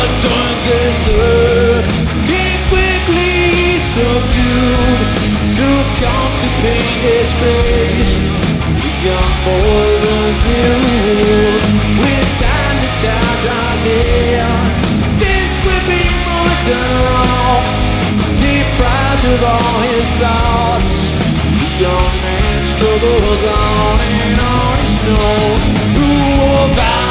turns his earth. He quickly subdued to constipate his grace. The young boy runs the rules with time to child draws in. This whipping mortal, deprived of all his thoughts. The young man struggles on and on his own. Who will bow